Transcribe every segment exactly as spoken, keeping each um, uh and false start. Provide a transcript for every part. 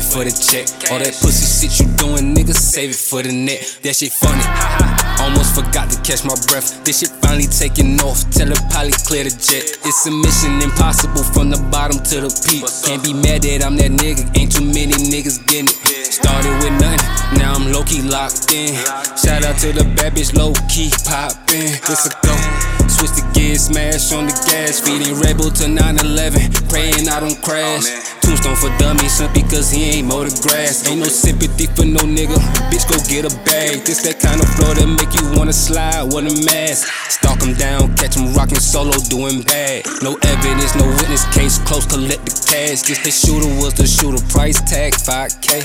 for the check. All that pussy shit you doing, nigga, save it for the net. That shit funny. Almost forgot to catch my breath. This shit finally taking off. Tell her Polly clear the jet. It's a mission impossible from the bottom to the peak. Can't be mad that I'm that nigga. Ain't too many niggas getting it. Started with nothing, now I'm low-key locked in. Shout out to the bad bitch, low-key poppin'. It's a go. Switch the gear, smash on the gas. Feeding Red Bull to nine eleven. Praying I don't crash. Tombstone for dummies, simply cause he ain't mow the grass. Ain't no sympathy for no nigga. Bitch, go get a bag. This that kind of flow that make you wanna slide with a mask. Stalk him down, catch him rockin' solo, doing bad. No evidence, no witness, case close, collect the cash. Just the shooter was the shooter, price tag five K.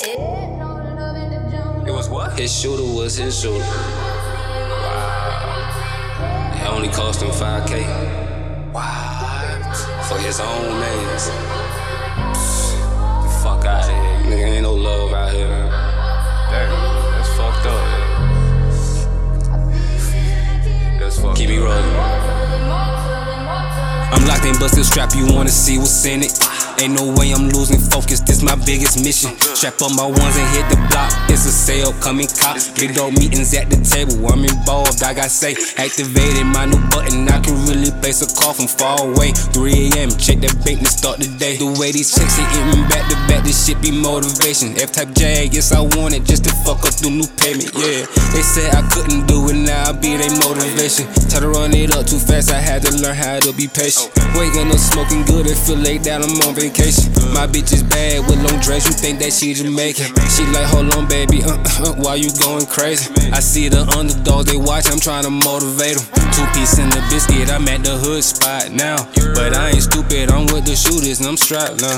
It was what? His shooter was his shooter. Wow. It only cost him five K. What? For his own mans. The fuck out of here. Nigga, ain't no love out here. Damn, that's fucked up. That's fucked Keep me rolling. I'm locked in, but still strapped. You wanna see what's in it? Ain't no way I'm losing focus, this my biggest mission. Strap up my ones and hit the block. It's a sale, coming cop. Big dog meetings at the table, I'm involved, I got say. Activated my new button, I can really place a call from far away. three A M, check that bank to start the day. The way these checks ain't hitting back to back, this shit be motivation. F-type Jag, yes I want it, just to fuck up the new payment, yeah. They said I couldn't do it, now I be their motivation. Try to run it up too fast, I had to learn how to be patient. Waking up smoking good, it feel like that I'm on vacation. My bitch is bad with long dress, you think that she Jamaican. She like, hold on baby, uh, uh, why you going crazy? I see the underdogs, they watch, I'm trying to motivate them. Two piece in the biscuit, I'm at the hood spot now. But I ain't stupid, I'm with the shooters and I'm strapped now.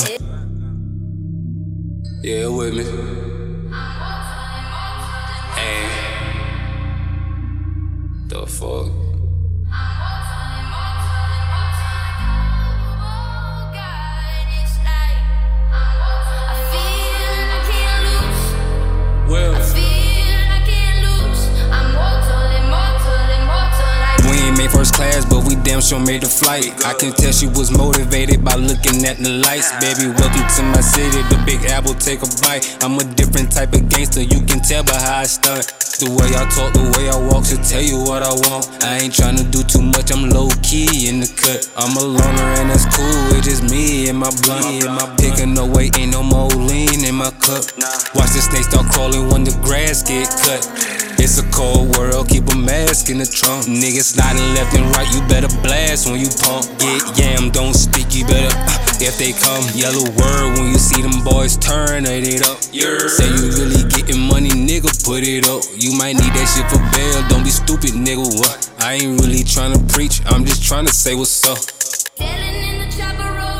Yeah, with me. Hey. The fuck? First class, but we damn sure made the flight. I can tell she was motivated by looking at the lights. Baby, welcome to my city, the Big Apple, take a bite. I'm a different type of gangster, you can tell by how I stunt. The way I talk, the way I walk, should tell you what I want. I ain't tryna do too much, I'm low-key in the cut. I'm a loner and that's cool, it's just me and my blunt. Taking no weight, ain't no more lean in my cup. Watch the snake start crawling when the grass get cut. It's a cold world, keep a mask in the trunk. Niggas sliding left and right, you better blast when you pump. Get yam, don't speak, you better uh, if they come. Yellow word when you see them boys turn it up. Say you really getting money, nigga, put it up. You might need that shit for bail, don't be stupid, nigga, what? I ain't really tryna preach, I'm just tryna say what's up. Chillin' in the chopper road.